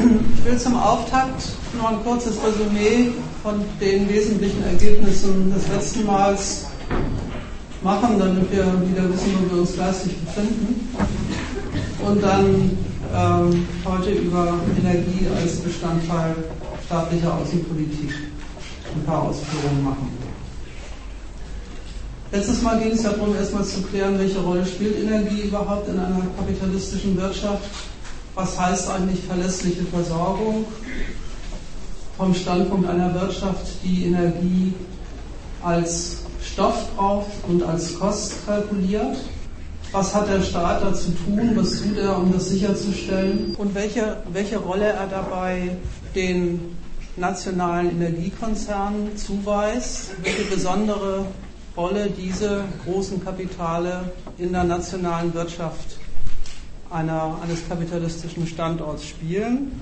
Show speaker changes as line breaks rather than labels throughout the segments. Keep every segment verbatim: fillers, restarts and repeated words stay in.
Ich will zum Auftakt noch ein kurzes Resümee von den wesentlichen Ergebnissen des letzten Mals machen, damit wir wieder wissen, wo wir uns geistig befinden. Und dann ähm, heute über Energie als Bestandteil staatlicher Außenpolitik ein paar Ausführungen machen. Letztes Mal ging es darum, erstmal zu klären, welche Rolle spielt Energie überhaupt in einer kapitalistischen Wirtschaft. Was heißt eigentlich verlässliche Versorgung vom Standpunkt einer Wirtschaft, die Energie als Stoff braucht und als Kost kalkuliert? Was hat der Staat da zu tun? Was tut er, um das sicherzustellen? Und welche, welche Rolle er dabei den nationalen Energiekonzernen zuweist? Welche besondere Rolle diese großen Kapitale in der nationalen Wirtschaft einer, eines kapitalistischen Standorts spielen?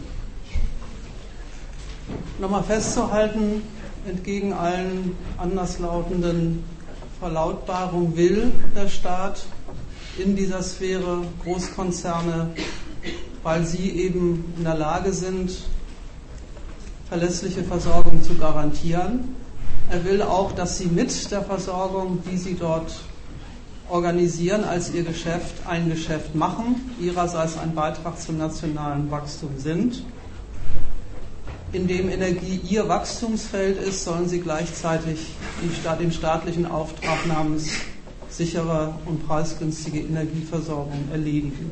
Nochmal festzuhalten, entgegen allen anderslautenden Verlautbarungen will der Staat in dieser Sphäre Großkonzerne, weil sie eben in der Lage sind, verlässliche Versorgung zu garantieren. Er will auch, dass sie mit der Versorgung, die sie dort organisieren, als ihr Geschäft ein Geschäft machen, ihrerseits ein Beitrag zum nationalen Wachstum sind. Indem Energie ihr Wachstumsfeld ist, sollen sie gleichzeitig den staatlichen Auftrag namens sichere und preisgünstige Energieversorgung erledigen.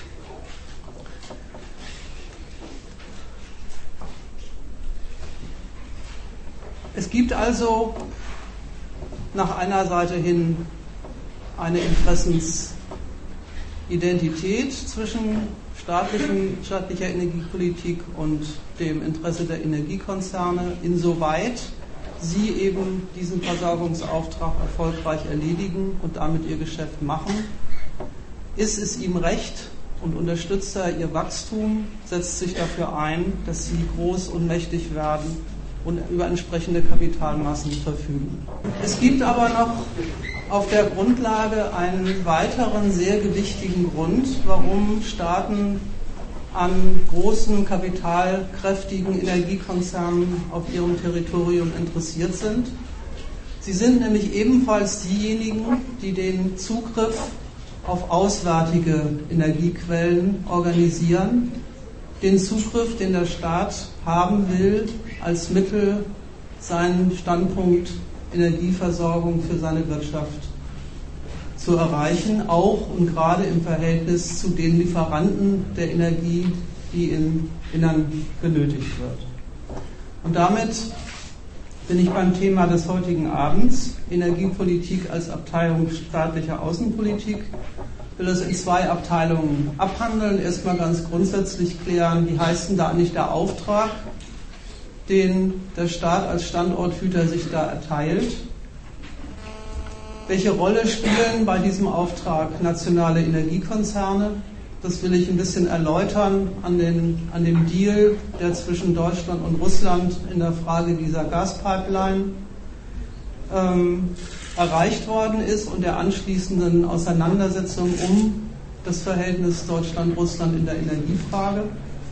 Es gibt also nach einer Seite hin eine Interessensidentität zwischen staatlichen, staatlicher Energiepolitik und dem Interesse der Energiekonzerne, insoweit sie eben diesen Versorgungsauftrag erfolgreich erledigen und damit ihr Geschäft machen. Ist es ihm recht und unterstützt er ihr Wachstum, setzt sich dafür ein, dass sie groß und mächtig werden und über entsprechende Kapitalmassen verfügen. Es gibt aber noch auf der Grundlage einen weiteren sehr gewichtigen Grund, warum Staaten an großen, kapitalkräftigen Energiekonzernen auf ihrem Territorium interessiert sind. Sie sind nämlich ebenfalls diejenigen, die den Zugriff auf auswärtige Energiequellen organisieren, den Zugriff, den der Staat haben will, als Mittel seinen Standpunkt Energieversorgung für seine Wirtschaft zu erreichen, auch und gerade im Verhältnis zu den Lieferanten der Energie, die im Innern benötigt wird. Und damit bin ich beim Thema des heutigen Abends, Energiepolitik als Abteilung staatlicher Außenpolitik. Ich will das in zwei Abteilungen abhandeln. Erstmal ganz grundsätzlich klären, wie heißt denn da eigentlich der Auftrag, den der Staat als Standorthüter sich da erteilt. Welche Rolle spielen bei diesem Auftrag nationale Energiekonzerne? Das will ich ein bisschen erläutern an, den, an dem Deal, der zwischen Deutschland und Russland in der Frage dieser Gaspipeline ähm, erreicht worden ist und der anschließenden Auseinandersetzung um das Verhältnis Deutschland-Russland in der Energiefrage.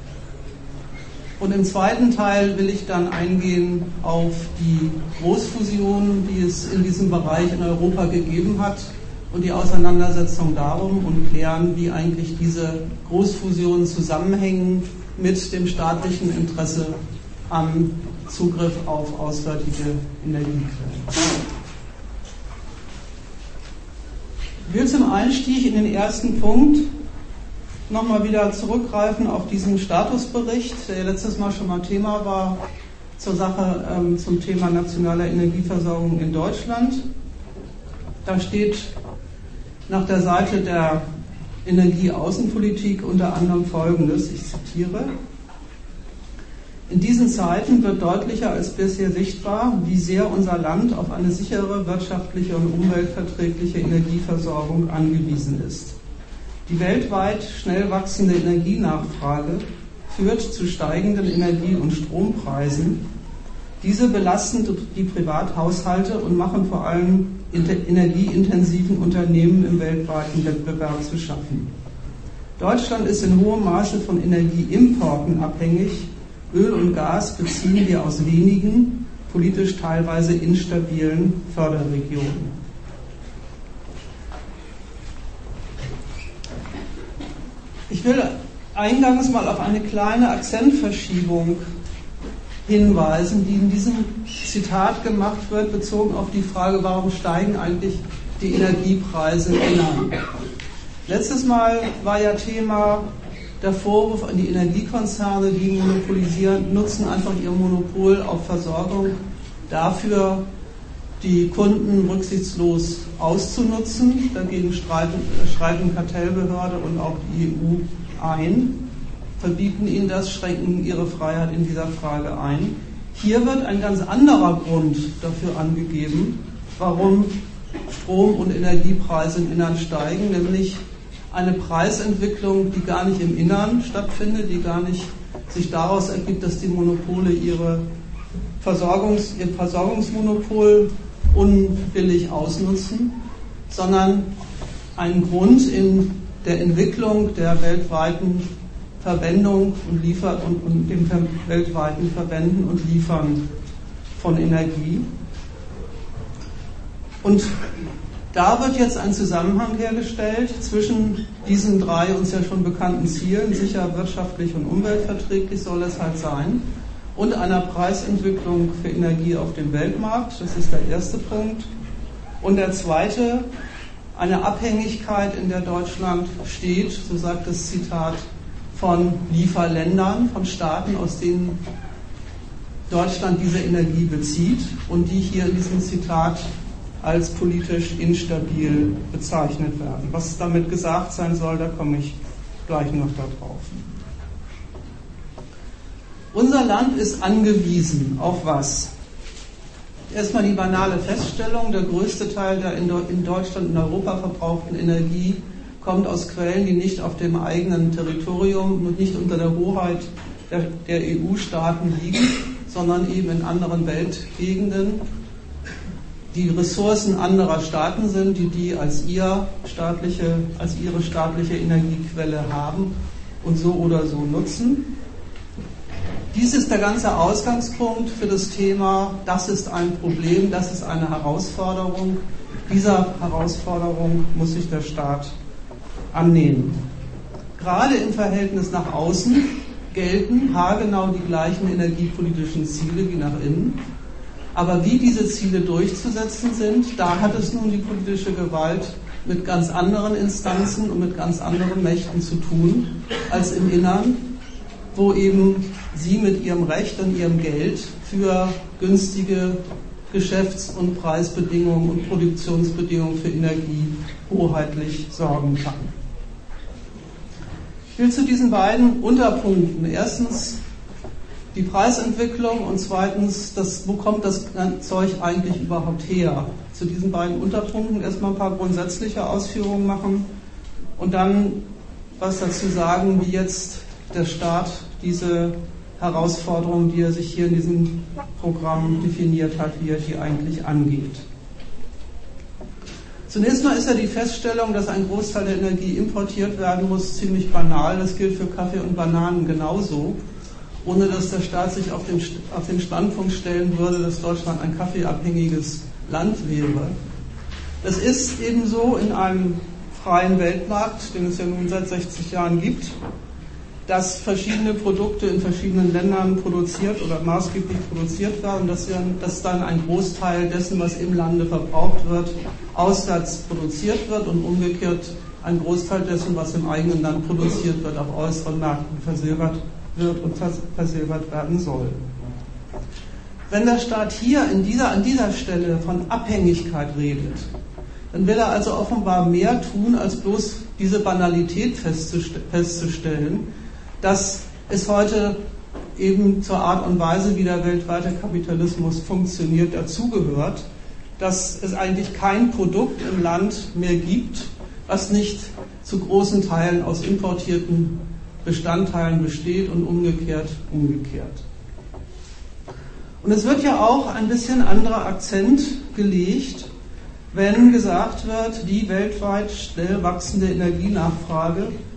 Und im zweiten Teil will ich dann eingehen auf die Großfusionen, die es in diesem Bereich in Europa gegeben hat und die Auseinandersetzung darum und klären, wie eigentlich diese Großfusionen zusammenhängen mit dem staatlichen Interesse am Zugriff auf auswärtige Energiequellen. Ich will zum Einstieg in den ersten Punkt nochmal wieder zurückgreifen auf diesen Statusbericht, der letztes Mal schon mal Thema war, zur Sache, ähm, zum Thema nationaler Energieversorgung in Deutschland. Da steht nach der Seite der Energieaußenpolitik unter anderem Folgendes, ich zitiere: In diesen Zeiten wird deutlicher als bisher sichtbar, wie sehr unser Land auf eine sichere, wirtschaftliche und umweltverträgliche Energieversorgung angewiesen ist. Die weltweit schnell wachsende Energienachfrage führt zu steigenden Energie- und Strompreisen. Diese belasten die Privathaushalte und machen vor allem energieintensiven Unternehmen im weltweiten Wettbewerb zu schaffen. Deutschland ist in hohem Maße von Energieimporten abhängig. Öl und Gas beziehen wir aus wenigen, politisch teilweise instabilen Förderregionen. Ich will eingangs mal auf eine kleine Akzentverschiebung hinweisen, die in diesem Zitat gemacht wird, bezogen auf die Frage, warum steigen eigentlich die Energiepreise enorm. Letztes Mal war ja Thema der Vorwurf an die Energiekonzerne, die monopolisieren, nutzen einfach ihr Monopol auf Versorgung dafür, die Kunden rücksichtslos auszunutzen. Dagegen streiten, schreiten Kartellbehörde und auch die E U ein, verbieten ihnen das, schränken ihre Freiheit in dieser Frage ein. Hier wird ein ganz anderer Grund dafür angegeben, warum Strom- und Energiepreise im Innern steigen, nämlich eine Preisentwicklung, die gar nicht im Innern stattfindet, die gar nicht sich daraus ergibt, dass die Monopole ihre Versorgungs, ihr Versorgungsmonopol unbillig ausnutzen, sondern einen Grund in der Entwicklung der weltweiten Verwendung und, Liefer und, und dem weltweiten Verwenden und Liefern von Energie. Und da wird jetzt ein Zusammenhang hergestellt zwischen diesen drei uns ja schon bekannten Zielen, sicher, wirtschaftlich und umweltverträglich soll es halt sein, und einer Preisentwicklung für Energie auf dem Weltmarkt, das ist der erste Punkt. Und der zweite, eine Abhängigkeit, in der Deutschland steht, so sagt das Zitat, von Lieferländern, von Staaten, aus denen Deutschland diese Energie bezieht und die hier in diesem Zitat als politisch instabil bezeichnet werden. Was damit gesagt sein soll, da komme ich gleich noch darauf. Unser Land ist angewiesen auf was? Erstmal die banale Feststellung, der größte Teil der in Deutschland und Europa verbrauchten Energie kommt aus Quellen, die nicht auf dem eigenen Territorium und nicht unter der Hoheit der, der E U-Staaten liegen, sondern eben in anderen Weltgegenden, die Ressourcen anderer Staaten sind, die die als, ihr staatliche, als ihre staatliche Energiequelle haben und so oder so nutzen. Dies ist der ganze Ausgangspunkt für das Thema, das ist ein Problem, das ist eine Herausforderung. Dieser Herausforderung muss sich der Staat annehmen. Gerade im Verhältnis nach außen gelten haargenau die gleichen energiepolitischen Ziele wie nach innen. Aber wie diese Ziele durchzusetzen sind, da hat es nun die politische Gewalt mit ganz anderen Instanzen und mit ganz anderen Mächten zu tun als im Innern, wo eben sie mit ihrem Recht und ihrem Geld für günstige Geschäfts- und Preisbedingungen und Produktionsbedingungen für Energie hoheitlich sorgen kann. Ich will zu diesen beiden Unterpunkten, erstens die Preisentwicklung und zweitens, das, wo kommt das Zeug eigentlich überhaupt her? Zu diesen beiden Unterpunkten erstmal ein paar grundsätzliche Ausführungen machen und dann was dazu sagen, wie jetzt der Staat diese Herausforderung, die er sich hier in diesem Programm definiert hat, wie er die eigentlich angeht. Zunächst mal ist ja die Feststellung, dass ein Großteil der Energie importiert werden muss, ziemlich banal. Das gilt für Kaffee und Bananen genauso, ohne dass der Staat sich auf den, auf den Standpunkt stellen würde, dass Deutschland ein kaffeeabhängiges Land wäre. Das ist eben so in einem freien Weltmarkt, den es ja nun seit sechzig Jahren gibt, dass verschiedene Produkte in verschiedenen Ländern produziert oder maßgeblich produziert werden, dass, wir, dass dann ein Großteil dessen, was im Lande verbraucht wird, auswärts produziert wird und umgekehrt ein Großteil dessen, was im eigenen Land produziert wird, auf äußeren Märkten versilbert wird und versilbert werden soll. Wenn der Staat hier in dieser, an dieser Stelle von Abhängigkeit redet, dann will er also offenbar mehr tun, als bloß diese Banalität festzustellen, dass es heute eben zur Art und Weise, wie der weltweite Kapitalismus funktioniert, dazugehört, dass es eigentlich kein Produkt im Land mehr gibt, was nicht zu großen Teilen aus importierten Bestandteilen besteht und umgekehrt umgekehrt. Und es wird ja auch ein bisschen anderer Akzent gelegt, wenn gesagt wird, die weltweit schnell wachsende Energienachfrage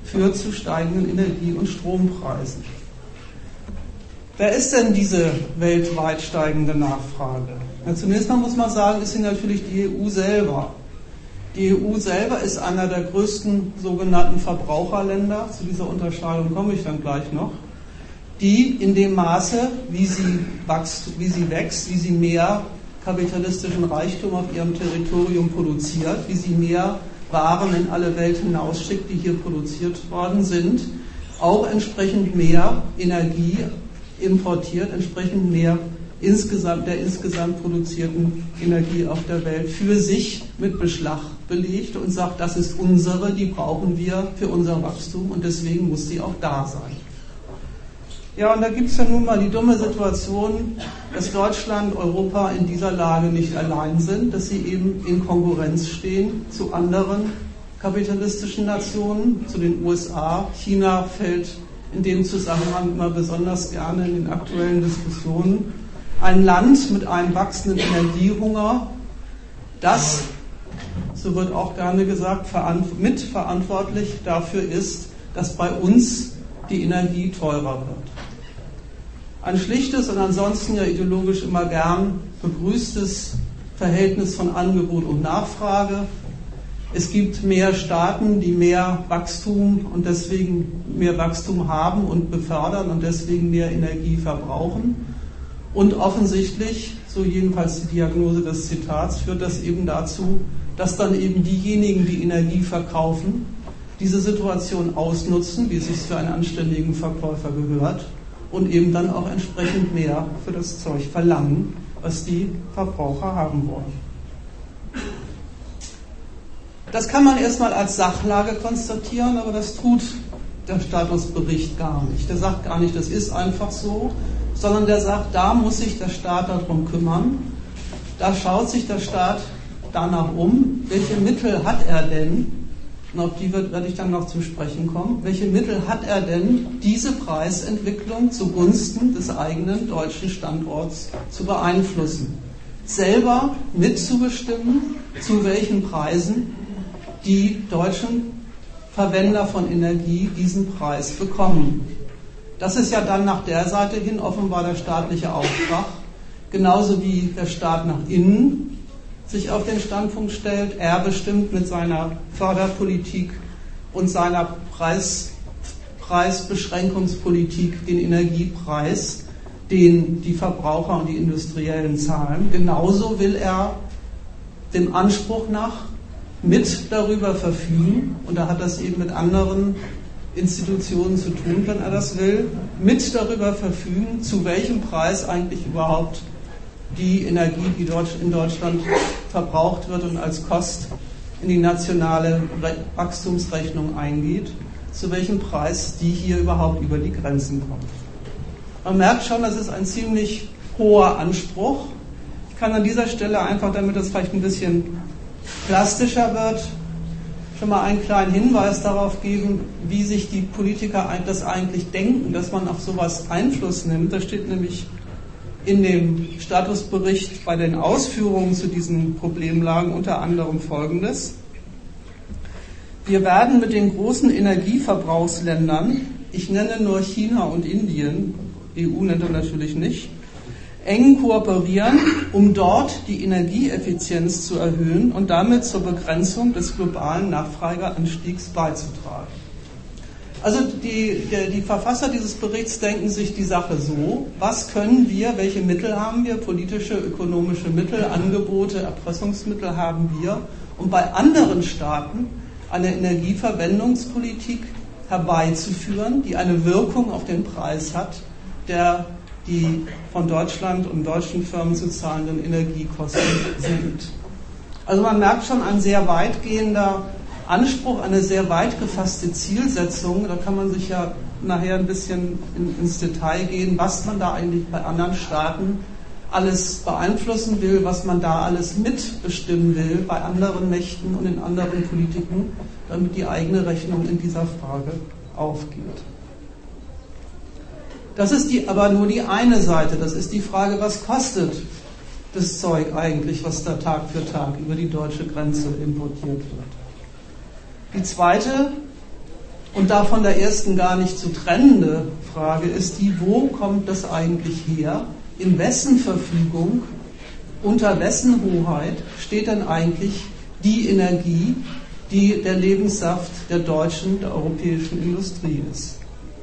führt zu steigenden Energie- und Strompreisen. Wer ist denn diese weltweit steigende Nachfrage? Ja, zunächst mal muss man sagen, ist sie natürlich die E U selber. Die E U selber ist einer der größten sogenannten Verbraucherländer, zu dieser Unterscheidung komme ich dann gleich noch, die in dem Maße, wie sie wächst, wie sie wächst, wie sie mehr kapitalistischen Reichtum auf ihrem Territorium produziert, wie sie mehr Waren in alle Welt hinausschickt, die hier produziert worden sind, auch entsprechend mehr Energie importiert, entsprechend mehr insgesamt der insgesamt produzierten Energie auf der Welt für sich mit Beschlag belegt und sagt, das ist unsere, die brauchen wir für unser Wachstum und deswegen muss sie auch da sein. Ja, und da gibt es ja nun mal die dumme Situation, dass Deutschland, Europa in dieser Lage nicht allein sind, dass sie eben in Konkurrenz stehen zu anderen kapitalistischen Nationen, zu den U S A. China fällt in dem Zusammenhang immer besonders gerne in den aktuellen Diskussionen. Ein Land mit einem wachsenden Energiehunger, das, so wird auch gerne gesagt, mitverantwortlich dafür ist, dass bei uns die Energie teurer wird. Ein schlichtes und ansonsten ja ideologisch immer gern begrüßtes Verhältnis von Angebot und Nachfrage. Es gibt mehr Staaten, die mehr Wachstum und deswegen mehr Wachstum haben und befördern und deswegen mehr Energie verbrauchen. Und offensichtlich, so jedenfalls die Diagnose des Zitats, führt das eben dazu, dass dann eben diejenigen, die Energie verkaufen, diese Situation ausnutzen, wie es sich für einen anständigen Verkäufer gehört, und eben dann auch entsprechend mehr für das Zeug verlangen, was die Verbraucher haben wollen. Das kann man erstmal als Sachlage konstatieren, aber das tut der Statusbericht gar nicht. Der sagt gar nicht, das ist einfach so, sondern der sagt, da muss sich der Staat darum kümmern. Da schaut sich der Staat danach um, welche Mittel hat er denn, und auf die wird, werde ich dann noch zum Sprechen kommen, welche Mittel hat er denn, diese Preisentwicklung zugunsten des eigenen deutschen Standorts zu beeinflussen. Selber mitzubestimmen, zu welchen Preisen die deutschen Verwender von Energie diesen Preis bekommen. Das ist ja dann nach der Seite hin offenbar der staatliche Auftrag, genauso wie der Staat nach innen sich auf den Standpunkt stellt. Er bestimmt mit seiner Förderpolitik und seiner Preis, Preisbeschränkungspolitik den Energiepreis, den die Verbraucher und die Industriellen zahlen. Genauso will er dem Anspruch nach mit darüber verfügen, und da hat das eben mit anderen Institutionen zu tun, wenn er das will, mit darüber verfügen, zu welchem Preis eigentlich überhaupt die Energie, die dort in Deutschland verbraucht wird und als Kost in die nationale Wachstumsrechnung eingeht, zu welchem Preis die hier überhaupt über die Grenzen kommt. Man merkt schon, das ist ein ziemlich hoher Anspruch. Ich kann an dieser Stelle einfach, damit das vielleicht ein bisschen plastischer wird, schon mal einen kleinen Hinweis darauf geben, wie sich die Politiker das eigentlich denken, dass man auf sowas Einfluss nimmt. Da steht nämlich in dem Statusbericht bei den Ausführungen zu diesen Problemlagen unter anderem Folgendes: Wir werden mit den großen Energieverbrauchsländern, ich nenne nur China und Indien, E U nennt er natürlich nicht, eng kooperieren, um dort die Energieeffizienz zu erhöhen und damit zur Begrenzung des globalen Nachfrageanstiegs beizutragen. Also die, der, die Verfasser dieses Berichts denken sich die Sache so: Was können wir, welche Mittel haben wir, politische, ökonomische Mittel, Angebote, Erpressungsmittel haben wir, um bei anderen Staaten eine Energieverwendungspolitik herbeizuführen, die eine Wirkung auf den Preis hat, der die von Deutschland und deutschen Firmen zu zahlenden Energiekosten sind. Also man merkt schon, ein sehr weitgehender Anspruch, eine sehr weit gefasste Zielsetzung. Da kann man sich ja nachher ein bisschen in, ins Detail gehen, was man da eigentlich bei anderen Staaten alles beeinflussen will, was man da alles mitbestimmen will bei anderen Mächten und in anderen Politiken, damit die eigene Rechnung in dieser Frage aufgeht. Das ist die, aber nur die eine Seite. Das ist die Frage, was kostet das Zeug eigentlich, was da Tag für Tag über die deutsche Grenze importiert wird. Die zweite Und da von der ersten gar nicht zu trennende Frage ist die, wo kommt das eigentlich her? In wessen Verfügung, unter wessen Hoheit steht denn eigentlich die Energie, die der Lebenssaft der deutschen, der europäischen Industrie ist?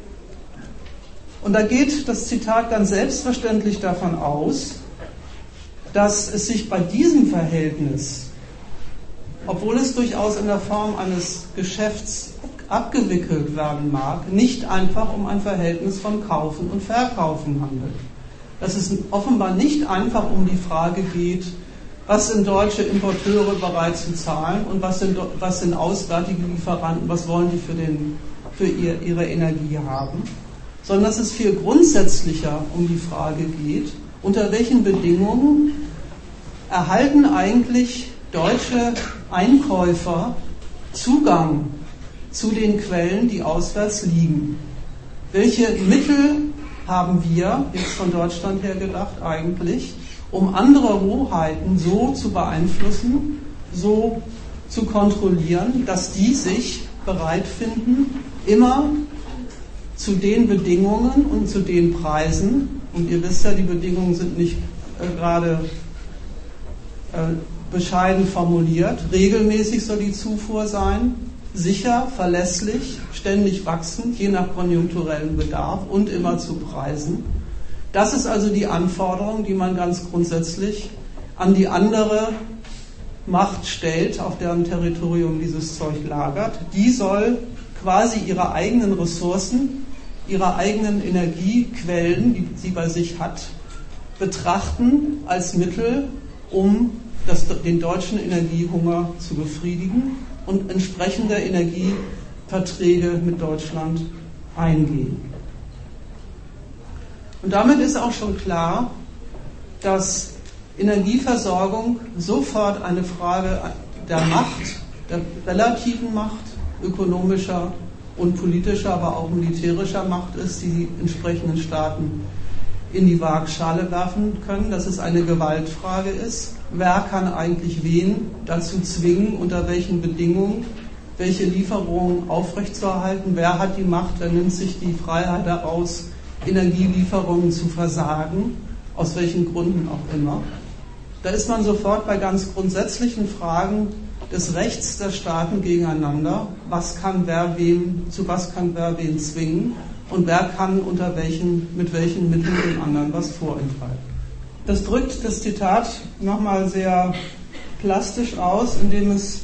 Und da geht das Zitat ganz selbstverständlich davon aus, dass es sich bei diesem Verhältnis, obwohl es durchaus in der Form eines Geschäfts abgewickelt werden mag, nicht einfach um ein Verhältnis von Kaufen und Verkaufen handelt. Dass es offenbar nicht einfach um die Frage geht, was sind deutsche Importeure bereit zu zahlen und was sind, was sind auswärtige Lieferanten, was wollen die für, den, für ihr, ihre Energie haben, sondern dass es viel grundsätzlicher um die Frage geht, unter welchen Bedingungen erhalten eigentlich deutsche Einkäufer Zugang zu den Quellen, die auswärts liegen. Welche Mittel haben wir, jetzt von Deutschland her gedacht, eigentlich, um andere Hoheiten so zu beeinflussen, so zu kontrollieren, dass die sich bereit finden, immer zu den Bedingungen und zu den Preisen, und ihr wisst ja, die Bedingungen sind nicht äh, gerade äh, bescheiden formuliert, regelmäßig soll die Zufuhr sein, sicher, verlässlich, ständig wachsend, je nach konjunkturellem Bedarf und immer zu Preisen. Das ist also die Anforderung, die man ganz grundsätzlich an die andere Macht stellt, auf deren Territorium dieses Zeug lagert. Die soll quasi ihre eigenen Ressourcen, ihre eigenen Energiequellen, die sie bei sich hat, betrachten als Mittel, um das, den deutschen Energiehunger zu befriedigen und entsprechende Energieverträge mit Deutschland eingehen. Und damit ist auch schon klar, dass Energieversorgung sofort eine Frage der Macht, der relativen Macht, ökonomischer und politischer, aber auch militärischer Macht ist, die die entsprechenden Staaten in die Waagschale werfen können, dass es eine Gewaltfrage ist. Wer kann eigentlich wen dazu zwingen, unter welchen Bedingungen, welche Lieferungen aufrechtzuerhalten? Wer hat die Macht, wer nimmt sich die Freiheit daraus, Energielieferungen zu versagen, aus welchen Gründen auch immer? Da ist man sofort bei ganz grundsätzlichen Fragen des Rechts der Staaten gegeneinander. Was kann wer wem, zu was kann wer wen zwingen? Und wer kann unter welchen, mit welchen Mitteln dem anderen was vorenthalten. Das drückt das Zitat nochmal sehr plastisch aus, indem es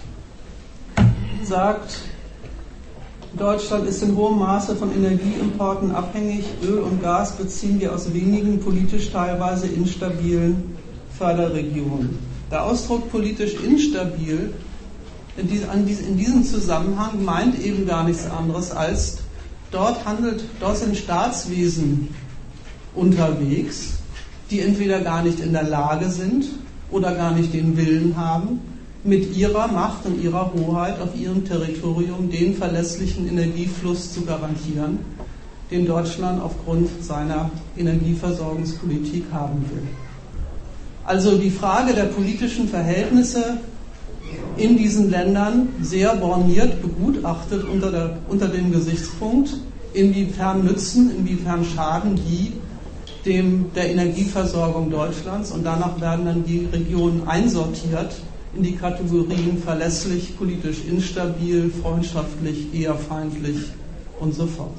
sagt, Deutschland ist in hohem Maße von Energieimporten abhängig. Öl und Gas beziehen wir aus wenigen politisch teilweise instabilen Förderregionen. Der Ausdruck politisch instabil in diesem Zusammenhang meint eben gar nichts anderes als, Dort handelt, dort sind Staatswesen unterwegs, die entweder gar nicht in der Lage sind oder gar nicht den Willen haben, mit ihrer Macht und ihrer Hoheit auf ihrem Territorium den verlässlichen Energiefluss zu garantieren, den Deutschland aufgrund seiner Energieversorgungspolitik haben will. Also die Frage der politischen Verhältnisse in diesen Ländern sehr borniert begutachtet unter, der, unter dem Gesichtspunkt, inwiefern nützen, inwiefern schaden die dem, der Energieversorgung Deutschlands, und danach werden dann die Regionen einsortiert in die Kategorien verlässlich, politisch instabil, freundschaftlich, eher feindlich und so fort.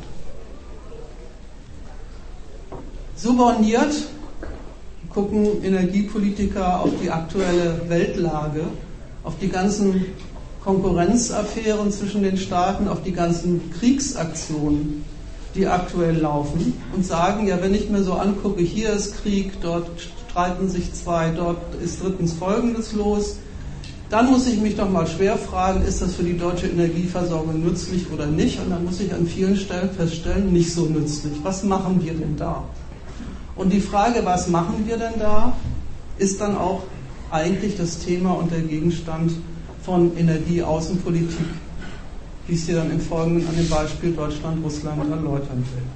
So borniert gucken Energiepolitiker auf die aktuelle Weltlage, auf die ganzen Konkurrenzaffären zwischen den Staaten, auf die ganzen Kriegsaktionen, die aktuell laufen, und sagen, ja, wenn ich mir so angucke, hier ist Krieg, dort streiten sich zwei, dort ist drittens Folgendes los, dann muss ich mich doch mal schwer fragen, ist das für die deutsche Energieversorgung nützlich oder nicht? Und dann muss ich an vielen Stellen feststellen, nicht so nützlich. Was machen wir denn da? Und die Frage, was machen wir denn da, ist dann auch eigentlich das Thema und der Gegenstand von Energieaußenpolitik, wie ich sie dann im Folgenden an dem Beispiel Deutschland-Russland erläutern will.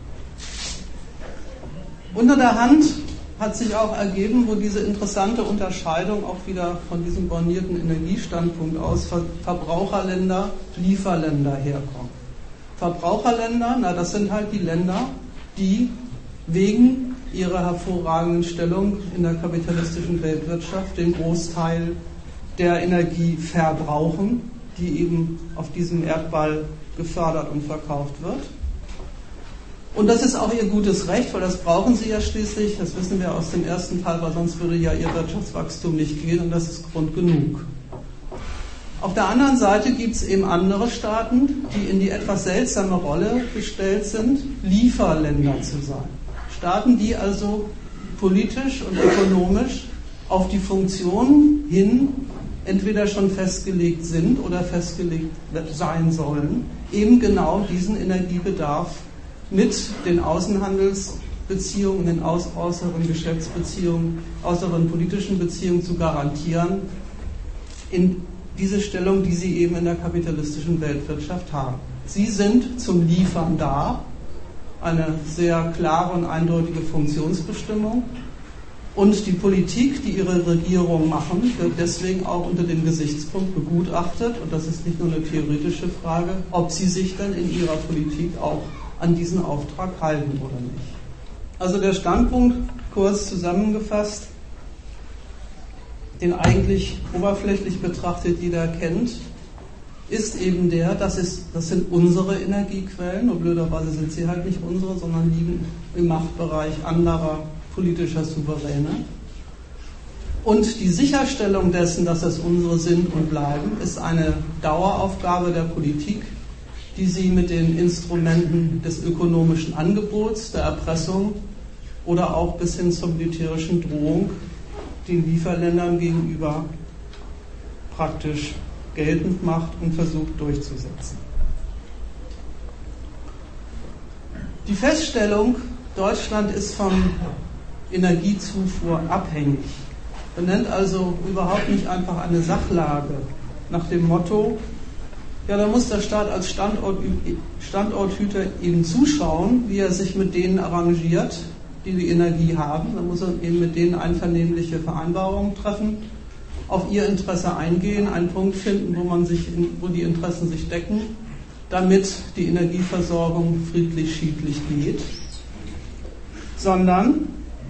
Unter der Hand hat sich auch ergeben, wo diese interessante Unterscheidung auch wieder von diesem bornierten Energiestandpunkt aus Verbraucherländer, Lieferländer herkommt. Verbraucherländer, na, das sind halt die Länder, die wegen ihrer hervorragenden Stellung in der kapitalistischen Weltwirtschaft den Großteil der Energie verbrauchen, die eben auf diesem Erdball gefördert und verkauft wird. Und das ist auch ihr gutes Recht, weil das brauchen sie ja schließlich, das wissen wir aus dem ersten Teil, weil sonst würde ja ihr Wirtschaftswachstum nicht gehen und das ist Grund genug. Auf der anderen Seite gibt es eben andere Staaten, die in die etwas seltsame Rolle gestellt sind, Lieferländer zu sein. Staaten, die also politisch und ökonomisch auf die Funktion hin entweder schon festgelegt sind oder festgelegt sein sollen, eben genau diesen Energiebedarf mit den Außenhandelsbeziehungen, den äußeren Geschäftsbeziehungen, äußeren politischen Beziehungen zu garantieren, in diese Stellung, die sie eben in der kapitalistischen Weltwirtschaft haben. Sie sind zum Liefern da, eine sehr klare und eindeutige Funktionsbestimmung. Und die Politik, die ihre Regierung machen, wird deswegen auch unter dem Gesichtspunkt begutachtet, und das ist nicht nur eine theoretische Frage, ob sie sich denn in ihrer Politik auch an diesen Auftrag halten oder nicht. Also der Standpunkt, kurz zusammengefasst, den eigentlich oberflächlich betrachtet jeder kennt, ist eben der, das, ist, das sind unsere Energiequellen, nur blöderweise sind sie halt nicht unsere, sondern liegen im Machtbereich anderer politischer Souveräne. Und die Sicherstellung dessen, dass es unsere sind und bleiben, ist eine Daueraufgabe der Politik, die sie mit den Instrumenten des ökonomischen Angebots, der Erpressung oder auch bis hin zur militärischen Drohung den Lieferländern gegenüber praktisch geltend macht und versucht durchzusetzen. Die Feststellung, Deutschland ist von Energiezufuhr abhängig, benennt also überhaupt nicht einfach eine Sachlage nach dem Motto, ja, da muss der Staat als Standort, Standorthüter eben zuschauen, wie er sich mit denen arrangiert, die die Energie haben. Da muss er eben mit denen einvernehmliche Vereinbarungen treffen, auf ihr Interesse eingehen, einen Punkt finden, wo man sich, wo die Interessen sich decken, damit die Energieversorgung friedlich-schiedlich geht. Sondern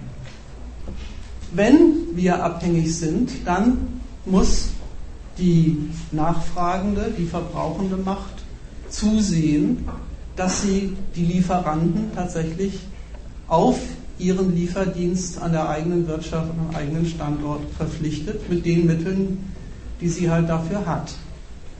wenn wir abhängig sind, dann muss die nachfragende, die verbrauchende Macht zusehen, dass sie die Lieferanten tatsächlich auf ihren Lieferdienst an der eigenen Wirtschaft und am eigenen Standort verpflichtet, mit den Mitteln, die sie halt dafür hat.